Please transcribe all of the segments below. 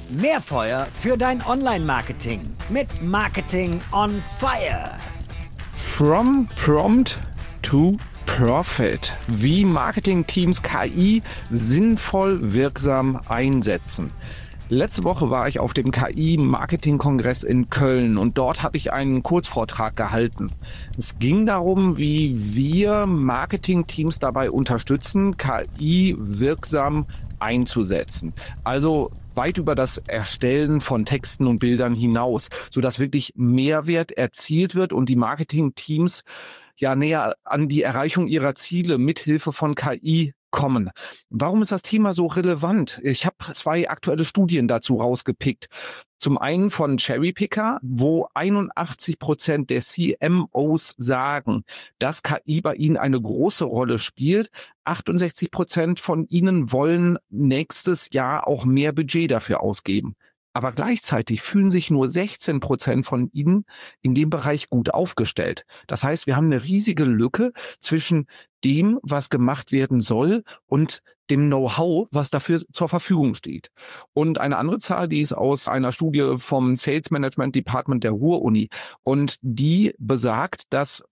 Mehr Feuer für dein Online-Marketing mit Marketing on Fire. From Prompt to Profit. Wie Marketingteams KI sinnvoll wirksam einsetzen. Letzte Woche war ich auf dem KI-Marketing-Kongress in Köln und dort habe ich einen Kurzvortrag gehalten. Es ging darum, wie wir Marketingteams dabei unterstützen, KI wirksam einzusetzen. Also weit über das Erstellen von Texten und Bildern hinaus, sodass wirklich Mehrwert erzielt wird und die Marketingteams ja näher an die Erreichung ihrer Ziele mithilfe von KI kommen. Warum ist das Thema so relevant? Ich habe 2 aktuelle Studien dazu rausgepickt. Zum einen von Cherrypicker, wo 81% der CMOs sagen, dass KI bei ihnen eine große Rolle spielt. 68% von ihnen wollen nächstes Jahr auch mehr Budget dafür ausgeben. Aber gleichzeitig fühlen sich nur 16% von ihnen in dem Bereich gut aufgestellt. Das heißt, wir haben eine riesige Lücke zwischen dem, was gemacht werden soll, und dem Know-how, was dafür zur Verfügung steht. Und eine andere Zahl, die ist aus einer Studie vom Sales Management Department der Ruhr-Uni. Und die besagt, dass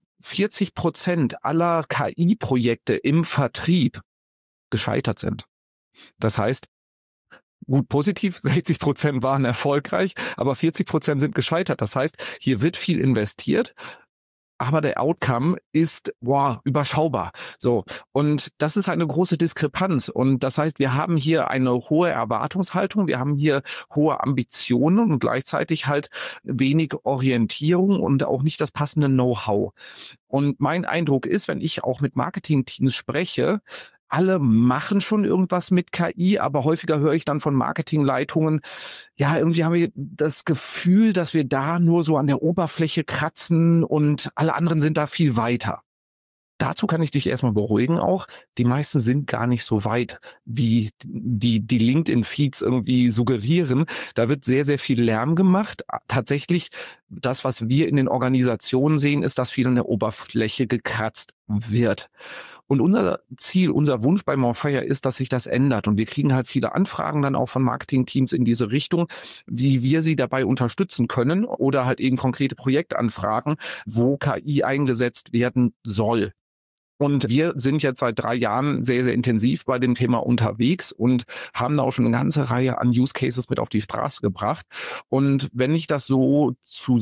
40% aller KI-Projekte im Vertrieb gescheitert sind. Das heißt, gut, positiv, 60% waren erfolgreich, aber 40% sind gescheitert. Das heißt, hier wird viel investiert, aber der Outcome ist, überschaubar. So. Und das ist eine große Diskrepanz. Und das heißt, wir haben hier eine hohe Erwartungshaltung, wir haben hier hohe Ambitionen und gleichzeitig halt wenig Orientierung und auch nicht das passende Know-how. Und mein Eindruck ist, wenn ich auch mit Marketingteams spreche, alle machen schon irgendwas mit KI, aber häufiger höre ich dann von Marketingleitungen, ja, irgendwie haben wir das Gefühl, dass wir da nur so an der Oberfläche kratzen und alle anderen sind da viel weiter. Dazu kann ich dich erstmal beruhigen auch. Die meisten sind gar nicht so weit, wie die LinkedIn-Feeds irgendwie suggerieren. Da wird sehr, sehr viel Lärm gemacht. Tatsächlich, das, was wir in den Organisationen sehen, ist, dass viel an der Oberfläche gekratzt wird. Und unser Ziel, unser Wunsch bei Monfire ist, dass sich das ändert. Und wir kriegen halt viele Anfragen dann auch von Marketingteams in diese Richtung, wie wir sie dabei unterstützen können oder halt eben konkrete Projektanfragen, wo KI eingesetzt werden soll. Und wir sind jetzt seit 3 Jahren sehr, sehr intensiv bei dem Thema unterwegs und haben da auch schon eine ganze Reihe an Use Cases mit auf die Straße gebracht. Und wenn ich das so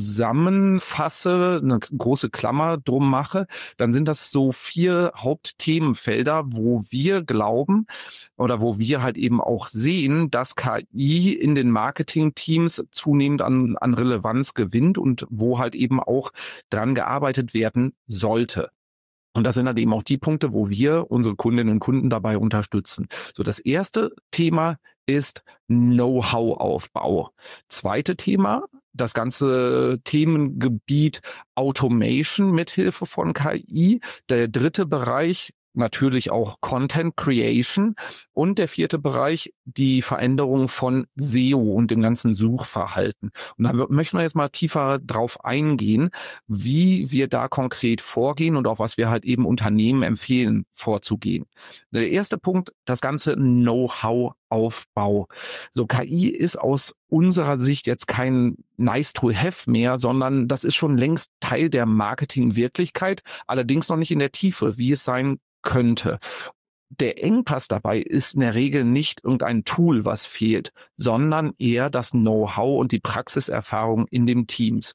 zusammenfasse, eine große Klammer drum mache, dann sind das so 4 Hauptthemenfelder, wo wir glauben oder wo wir halt eben auch sehen, dass KI in den Marketingteams zunehmend an Relevanz gewinnt und wo halt eben auch dran gearbeitet werden sollte. Und das sind dann eben auch die Punkte, wo wir unsere Kundinnen und Kunden dabei unterstützen. So, das erste Thema ist Know-how-Aufbau. Zweite Thema, das ganze Themengebiet Automation mithilfe von KI. Der dritte Bereich, natürlich auch Content Creation, und der 4. Bereich, die Veränderung von SEO und dem ganzen Suchverhalten. Und da möchten wir jetzt mal tiefer drauf eingehen, wie wir da konkret vorgehen und auch was wir halt eben Unternehmen empfehlen, vorzugehen. Der erste Punkt, das ganze Know-how-Aufbau. So, KI ist aus unserer Sicht jetzt kein Nice-to-have mehr, sondern das ist schon längst Teil der Marketing-Wirklichkeit, allerdings noch nicht in der Tiefe, wie es sein könnte. Der Engpass dabei ist in der Regel nicht irgendein Tool, was fehlt, sondern eher das Know-how und die Praxiserfahrung in den Teams.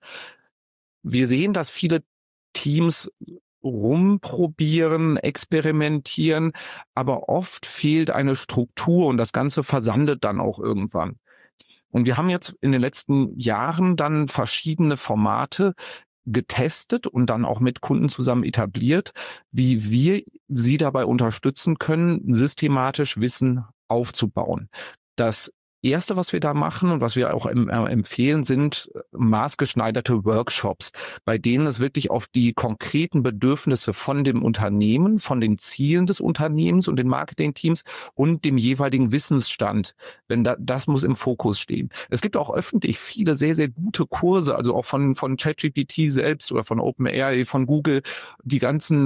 Wir sehen, dass viele Teams rumprobieren, experimentieren, aber oft fehlt eine Struktur und das Ganze versandet dann auch irgendwann. Und wir haben jetzt in den letzten Jahren dann verschiedene Formate getestet und dann auch mit Kunden zusammen etabliert, wie wir sie dabei unterstützen können, systematisch Wissen aufzubauen. Das Erste, was wir da machen und was wir auch empfehlen, sind maßgeschneiderte Workshops, bei denen es wirklich auf die konkreten Bedürfnisse von dem Unternehmen, von den Zielen des Unternehmens und den Marketingteams und dem jeweiligen Wissensstand, das muss im Fokus stehen. Es gibt auch öffentlich viele sehr, sehr gute Kurse, also auch von ChatGPT selbst oder von OpenAI, von Google, die ganzen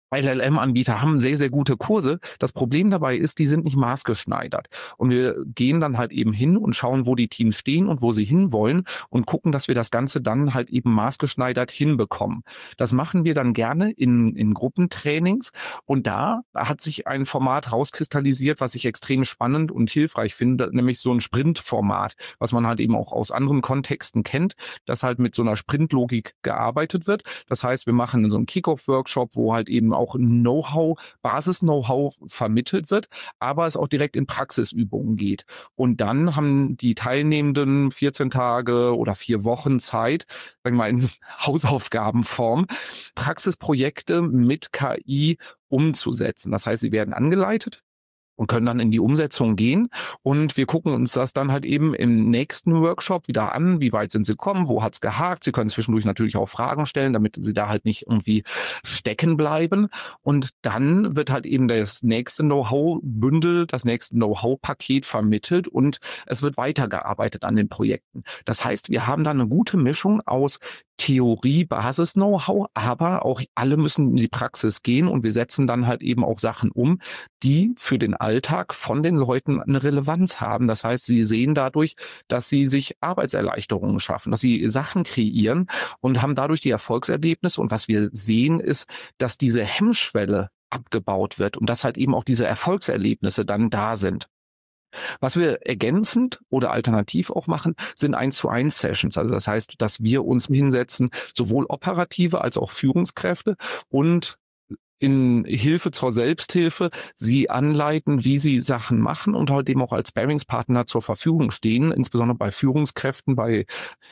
LLM-Anbieter haben sehr, sehr gute Kurse. Das Problem dabei ist, die sind nicht maßgeschneidert. Und wir gehen dann halt eben hin und schauen, wo die Teams stehen und wo sie hinwollen und gucken, dass wir das Ganze dann halt eben maßgeschneidert hinbekommen. Das machen wir dann gerne in Gruppentrainings. Und da hat sich ein Format rauskristallisiert, was ich extrem spannend und hilfreich finde, nämlich so ein Sprint-Format, was man halt eben auch aus anderen Kontexten kennt, dass halt mit so einer Sprintlogik gearbeitet wird. Das heißt, wir machen so einen Kick-Off-Workshop, wo halt eben auch Know-how, Basis-Know-how vermittelt wird, aber es auch direkt in Praxisübungen geht. Und dann haben die Teilnehmenden 14 Tage oder 4 Wochen Zeit, sagen wir mal in Hausaufgabenform, Praxisprojekte mit KI umzusetzen. Das heißt, sie werden angeleitet und können dann in die Umsetzung gehen. Und wir gucken uns das dann halt eben im nächsten Workshop wieder an. Wie weit sind sie gekommen? Wo hat's gehakt? Sie können zwischendurch natürlich auch Fragen stellen, damit sie da halt nicht irgendwie stecken bleiben. Und dann wird halt eben das nächste Know-how-Bündel, das nächste Know-how-Paket vermittelt und es wird weitergearbeitet an den Projekten. Das heißt, wir haben da eine gute Mischung aus Theorie, Basis-Know-how, aber auch alle müssen in die Praxis gehen und wir setzen dann halt eben auch Sachen um, die für den Alltag von den Leuten eine Relevanz haben. Das heißt, sie sehen dadurch, dass sie sich Arbeitserleichterungen schaffen, dass sie Sachen kreieren und haben dadurch die Erfolgserlebnisse. Und was wir sehen, ist, dass diese Hemmschwelle abgebaut wird und dass halt eben auch diese Erfolgserlebnisse dann da sind. Was wir ergänzend oder alternativ auch machen, sind 1:1 Sessions. Also das heißt, dass wir uns hinsetzen, sowohl operative als auch Führungskräfte und in Hilfe zur Selbsthilfe sie anleiten, wie sie Sachen machen und halt eben auch als Sparringspartner zur Verfügung stehen, insbesondere bei Führungskräften, bei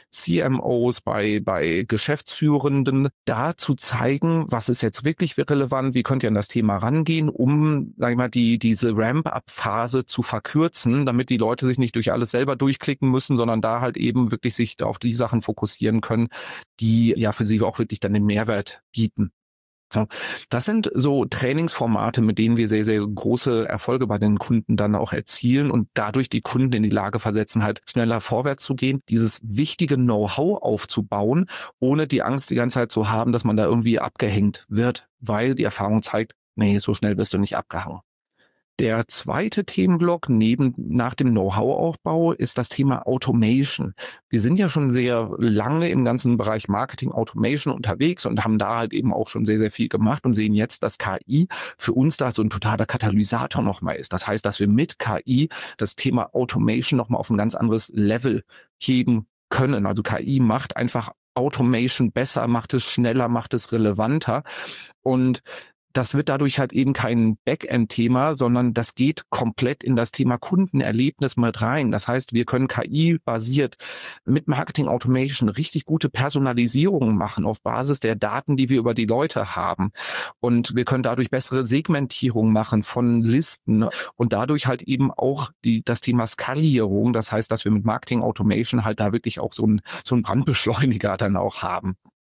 CMOs, bei Geschäftsführenden, da zu zeigen, was ist jetzt wirklich relevant, wie könnt ihr an das Thema rangehen, um, sag ich mal, diese Ramp-up-Phase zu verkürzen, damit die Leute sich nicht durch alles selber durchklicken müssen, sondern da halt eben wirklich sich auf die Sachen fokussieren können, die ja für sie auch wirklich dann den Mehrwert bieten. So, das sind so Trainingsformate, mit denen wir sehr, sehr große Erfolge bei den Kunden dann auch erzielen und dadurch die Kunden in die Lage versetzen, halt schneller vorwärts zu gehen, dieses wichtige Know-how aufzubauen, ohne die Angst die ganze Zeit zu haben, dass man da irgendwie abgehängt wird, weil die Erfahrung zeigt, nee, so schnell wirst du nicht abgehangen. Der zweite Themenblock nach dem Know-how-Aufbau ist das Thema Automation. Wir sind ja schon sehr lange im ganzen Bereich Marketing Automation unterwegs und haben da halt eben auch schon sehr, sehr viel gemacht und sehen jetzt, dass KI für uns da so ein totaler Katalysator nochmal ist. Das heißt, dass wir mit KI das Thema Automation nochmal auf ein ganz anderes Level heben können. Also KI macht einfach Automation besser, macht es schneller, macht es relevanter und das wird dadurch halt eben kein Backend-Thema, sondern das geht komplett in das Thema Kundenerlebnis mit rein. Das heißt, wir können KI-basiert mit Marketing Automation richtig gute Personalisierungen machen auf Basis der Daten, die wir über die Leute haben. Und wir können dadurch bessere Segmentierung machen von Listen und dadurch halt eben auch das Thema Skalierung. Das heißt, dass wir mit Marketing Automation halt da wirklich auch so ein Brandbeschleuniger dann auch haben.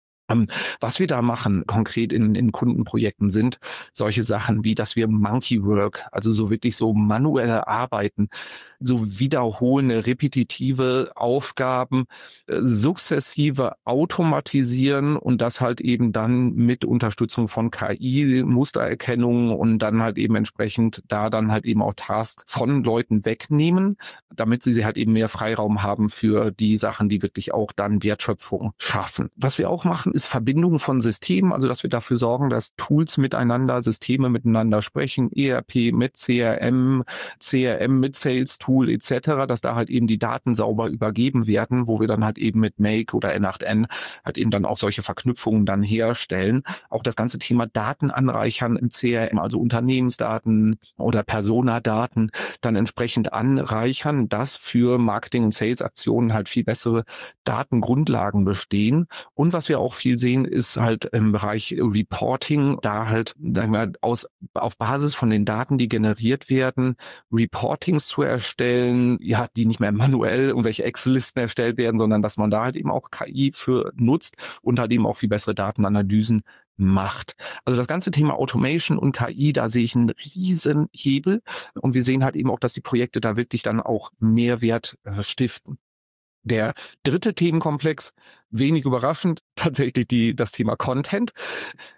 Was wir da machen, konkret in Kundenprojekten, sind solche Sachen wie, dass wir Monkey Work, also so wirklich so manuelle Arbeiten, so wiederholende, repetitive Aufgaben, sukzessive automatisieren und das halt eben dann mit Unterstützung von KI, Mustererkennung und dann halt eben entsprechend da dann halt eben auch Tasks von Leuten wegnehmen, damit sie halt eben mehr Freiraum haben für die Sachen, die wirklich auch dann Wertschöpfung schaffen. Was wir auch machen, ist Verbindung von Systemen, also dass wir dafür sorgen, dass Tools miteinander, Systeme miteinander sprechen, ERP mit CRM mit Sales Tool etc., dass da halt eben die Daten sauber übergeben werden, wo wir dann halt eben mit Make oder N8N halt eben dann auch solche Verknüpfungen dann herstellen. Auch das ganze Thema Daten anreichern im CRM, also Unternehmensdaten oder Personadaten dann entsprechend anreichern, dass für Marketing- und Sales-Aktionen halt viel bessere Datengrundlagen bestehen. Und was wir auch viel sehen, ist halt im Bereich Reporting, da halt, sagen wir, auf Basis von den Daten, die generiert werden, Reportings zu erstellen, ja, die nicht mehr manuell irgendwelche Excel-Listen erstellt werden, sondern dass man da halt eben auch KI für nutzt und halt eben auch viel bessere Datenanalysen macht. Also das ganze Thema Automation und KI, da sehe ich einen riesen Hebel und wir sehen halt eben auch, dass die Projekte da wirklich dann auch Mehrwert stiften. Der dritte Themenkomplex, wenig überraschend, tatsächlich das Thema Content.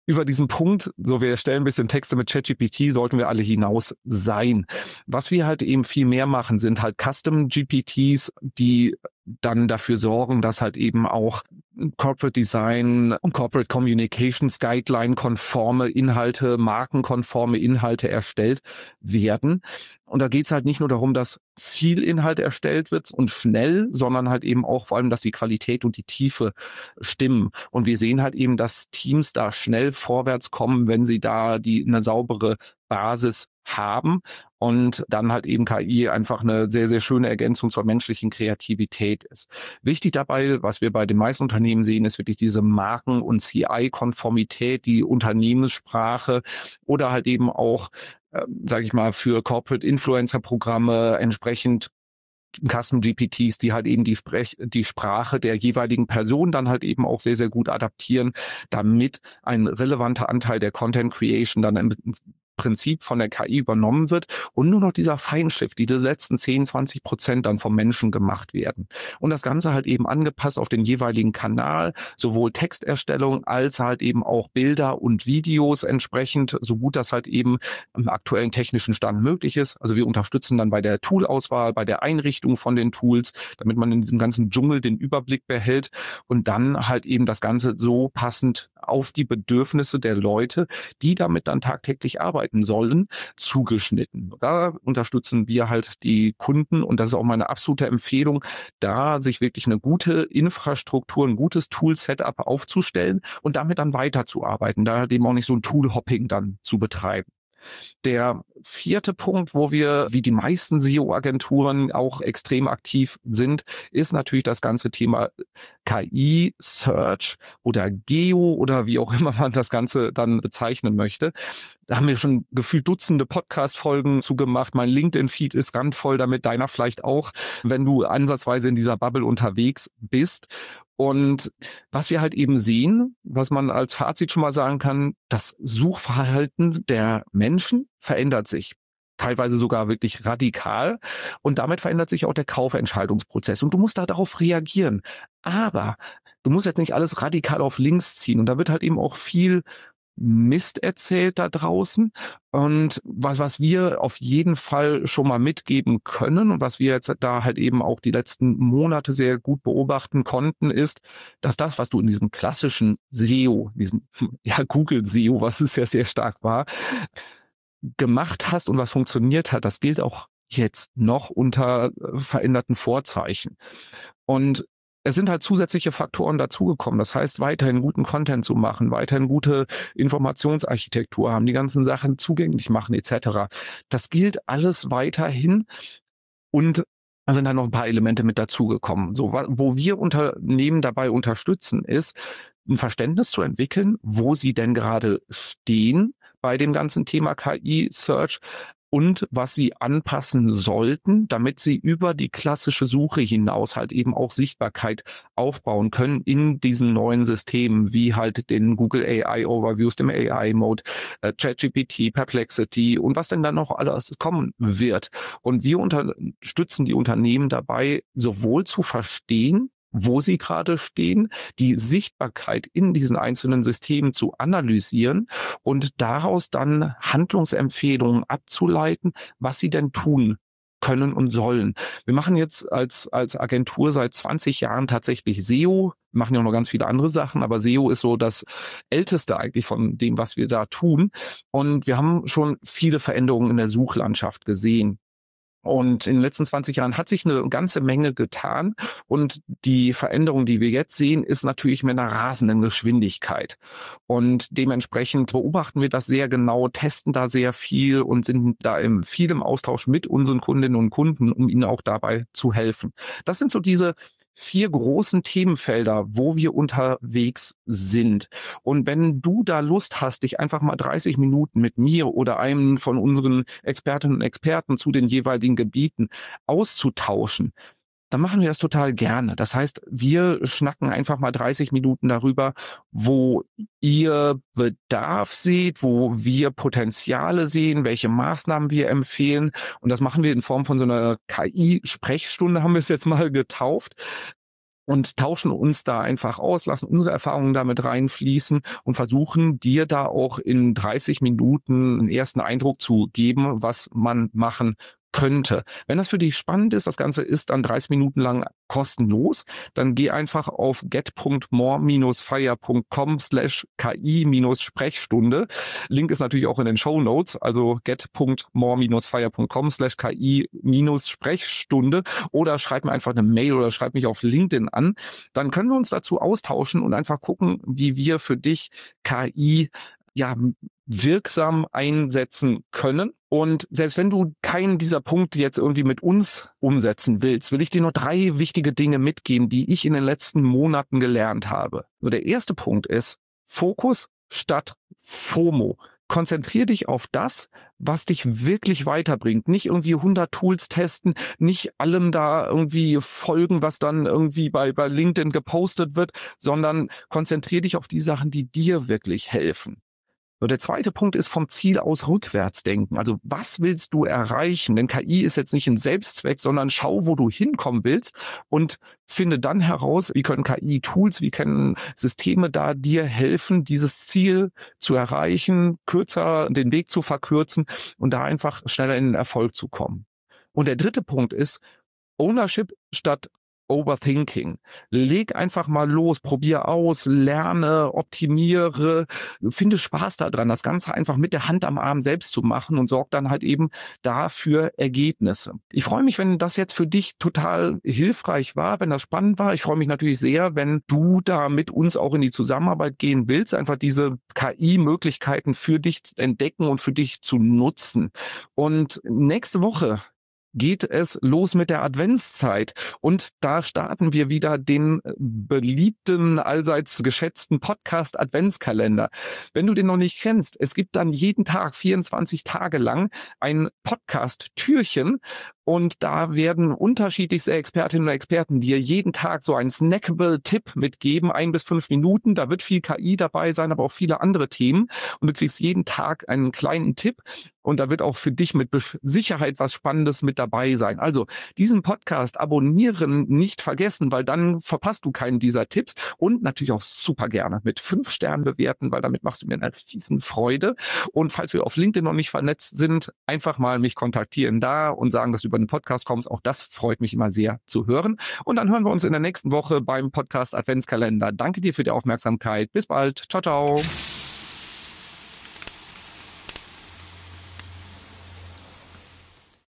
über diesen Punkt, so wir erstellen ein bisschen Texte mit ChatGPT, sollten wir alle hinaus sein. Was wir halt eben viel mehr machen, sind halt Custom GPTs, die dann dafür sorgen, dass halt eben auch Corporate Design und Corporate Communications Guideline konforme Inhalte, markenkonforme Inhalte erstellt werden. Und da geht es halt nicht nur darum, dass viel Inhalt erstellt wird und schnell, sondern halt eben auch vor allem, dass die Qualität und die Tiefe stimmen. Und wir sehen halt eben, dass Teams da schnell vorwärts kommen, wenn sie da eine saubere Basis haben und dann halt eben KI einfach eine sehr, sehr schöne Ergänzung zur menschlichen Kreativität ist. Wichtig dabei, was wir bei den meisten Unternehmen sehen, ist wirklich diese Marken- und CI-Konformität, die Unternehmenssprache oder halt eben auch, sage ich mal, für Corporate Influencer-Programme entsprechend Custom GPTs, die halt eben die Sprache der jeweiligen Person dann halt eben auch sehr, sehr gut adaptieren, damit ein relevanter Anteil der Content Creation dann im Prinzip von der KI übernommen wird und nur noch dieser Feinschliff, diese letzten 10-20% dann vom Menschen gemacht werden. Und das Ganze halt eben angepasst auf den jeweiligen Kanal, sowohl Texterstellung als halt eben auch Bilder und Videos entsprechend, so gut das halt eben im aktuellen technischen Stand möglich ist. Also wir unterstützen dann bei der Toolauswahl, bei der Einrichtung von den Tools, damit man in diesem ganzen Dschungel den Überblick behält und dann halt eben das Ganze so passend auf die Bedürfnisse der Leute, die damit dann tagtäglich arbeiten sollen, zugeschnitten. Da unterstützen wir halt die Kunden und das ist auch meine absolute Empfehlung, da sich wirklich eine gute Infrastruktur, ein gutes Tool-Setup aufzustellen und damit dann weiterzuarbeiten, da halt eben auch nicht so ein Tool-Hopping dann zu betreiben. Der vierte Punkt, wo wir wie die meisten SEO-Agenturen auch extrem aktiv sind, ist natürlich das ganze Thema KI, Search oder Geo oder wie auch immer man das Ganze dann bezeichnen möchte. Da haben wir schon gefühlt Dutzende Podcast-Folgen zugemacht. Mein LinkedIn-Feed ist randvoll damit, deiner vielleicht auch, wenn du ansatzweise in dieser Bubble unterwegs bist. Und was wir halt eben sehen, was man als Fazit schon mal sagen kann, das Suchverhalten der Menschen verändert sich. Teilweise sogar wirklich radikal. Und damit verändert sich auch der Kaufentscheidungsprozess. Und du musst da darauf reagieren. Aber du musst jetzt nicht alles radikal auf links ziehen. Und da wird halt eben auch viel Mist erzählt da draußen. Und was wir auf jeden Fall schon mal mitgeben können und was wir jetzt da halt eben auch die letzten Monate sehr gut beobachten konnten, ist, dass das, was du in diesem klassischen SEO, diesem Google SEO, was es ja sehr stark war, gemacht hast und was funktioniert hat, das gilt auch jetzt noch unter veränderten Vorzeichen. Und es sind halt zusätzliche Faktoren dazugekommen. Das heißt, weiterhin guten Content zu machen, weiterhin gute Informationsarchitektur haben, die ganzen Sachen zugänglich machen etc. Das gilt alles weiterhin und da sind dann noch ein paar Elemente mit dazugekommen. So, wo wir Unternehmen dabei unterstützen, ist, ein Verständnis zu entwickeln, wo sie denn gerade stehen bei dem ganzen Thema KI-Search und was sie anpassen sollten, damit sie über die klassische Suche hinaus halt eben auch Sichtbarkeit aufbauen können in diesen neuen Systemen, wie halt den Google AI Overviews, dem AI Mode, ChatGPT, Perplexity und was denn dann noch alles kommen wird. Und wir unterstützen die Unternehmen dabei, sowohl zu verstehen, wo sie gerade stehen, die Sichtbarkeit in diesen einzelnen Systemen zu analysieren und daraus dann Handlungsempfehlungen abzuleiten, was sie denn tun können und sollen. Wir machen jetzt als Agentur seit 20 Jahren tatsächlich SEO, machen ja auch noch ganz viele andere Sachen, aber SEO ist so das Älteste eigentlich von dem, was wir da tun. Und wir haben schon viele Veränderungen in der Suchlandschaft gesehen. Und in den letzten 20 Jahren hat sich eine ganze Menge getan und die Veränderung, die wir jetzt sehen, ist natürlich mit einer rasenden Geschwindigkeit. Und dementsprechend beobachten wir das sehr genau, testen da sehr viel und sind da viel im Austausch mit unseren Kundinnen und Kunden, um ihnen auch dabei zu helfen. Das sind so diese 4 großen Themenfelder, wo wir unterwegs sind. Und wenn du da Lust hast, dich einfach mal 30 Minuten mit mir oder einem von unseren Expertinnen und Experten zu den jeweiligen Gebieten auszutauschen, dann machen wir das total gerne. Das heißt, wir schnacken einfach mal 30 Minuten darüber, wo ihr Bedarf seht, wo wir Potenziale sehen, welche Maßnahmen wir empfehlen. Und das machen wir in Form von so einer KI-Sprechstunde, haben wir es jetzt mal getauft. und tauschen uns da einfach aus, lassen unsere Erfahrungen damit reinfließen und versuchen dir da auch in 30 Minuten einen ersten Eindruck zu geben, was man machen könnte. Wenn das für dich spannend ist, das Ganze ist dann 30 Minuten lang kostenlos, dann geh einfach auf get.more-fire.com/ki-Sprechstunde. Link ist natürlich auch in den Shownotes, also get.more-fire.com/ki-Sprechstunde oder schreib mir einfach eine Mail oder schreib mich auf LinkedIn an. Dann können wir uns dazu austauschen und einfach gucken, wie wir für dich KI wirksam einsetzen können. Und selbst wenn du keinen dieser Punkte jetzt irgendwie mit uns umsetzen willst, will ich dir nur 3 wichtige Dinge mitgeben, die ich in den letzten Monaten gelernt habe. Nur der erste Punkt ist Fokus statt FOMO. Konzentrier dich auf das, was dich wirklich weiterbringt. Nicht irgendwie 100 Tools testen, nicht allem da irgendwie folgen, was dann irgendwie bei LinkedIn gepostet wird, sondern konzentrier dich auf die Sachen, die dir wirklich helfen. So, der zweite Punkt ist vom Ziel aus rückwärts denken. Also was willst du erreichen? Denn KI ist jetzt nicht ein Selbstzweck, sondern schau, wo du hinkommen willst und finde dann heraus, wie können KI-Tools, wie können Systeme da dir helfen, dieses Ziel zu erreichen, kürzer den Weg zu verkürzen und da einfach schneller in den Erfolg zu kommen. Und der dritte Punkt ist Ownership statt Overthinking. Leg einfach mal los, probier aus, lerne, optimiere, finde Spaß daran, das Ganze einfach mit der Hand am Arm selbst zu machen und sorg dann halt eben dafür Ergebnisse. Ich freue mich, wenn das jetzt für dich total hilfreich war, wenn das spannend war. Ich freue mich natürlich sehr, wenn du da mit uns auch in die Zusammenarbeit gehen willst, einfach diese KI-Möglichkeiten für dich zu entdecken und für dich zu nutzen. Und nächste Woche geht es los mit der Adventszeit und da starten wir wieder den beliebten, allseits geschätzten Podcast Adventskalender. Wenn du den noch nicht kennst, es gibt dann jeden Tag 24 Tage lang ein Podcast-Türchen und da werden unterschiedlichste Expertinnen und Experten dir jeden Tag so einen snackable Tipp mitgeben, 1 bis 5 Minuten. Da wird viel KI dabei sein, aber auch viele andere Themen und du kriegst jeden Tag einen kleinen Tipp. Und da wird auch für dich mit Sicherheit was Spannendes mit dabei sein. Also diesen Podcast abonnieren nicht vergessen, weil dann verpasst du keinen dieser Tipps. Und natürlich auch super gerne mit 5 Sternen bewerten, weil damit machst du mir eine riesen Freude. Und falls wir auf LinkedIn noch nicht vernetzt sind, einfach mal mich kontaktieren da und sagen, dass du über den Podcast kommst. Auch das freut mich immer sehr zu hören. Und dann hören wir uns in der nächsten Woche beim Podcast Adventskalender. Danke dir für die Aufmerksamkeit. Bis bald. Ciao, ciao.